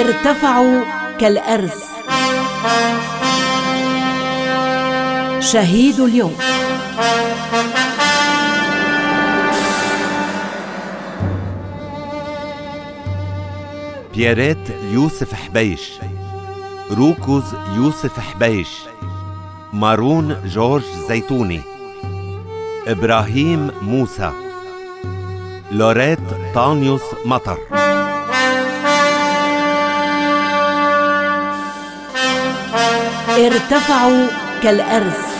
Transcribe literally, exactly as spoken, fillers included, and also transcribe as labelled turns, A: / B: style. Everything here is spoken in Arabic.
A: ارتفعوا كالأرز. شهيد اليوم.
B: بيارات يوسف حبيش، روكوز يوسف حبيش، مارون جورج زيتوني، إبراهيم موسى، لوريت طانيوس مطر.
A: ارتفعوا كالأرز.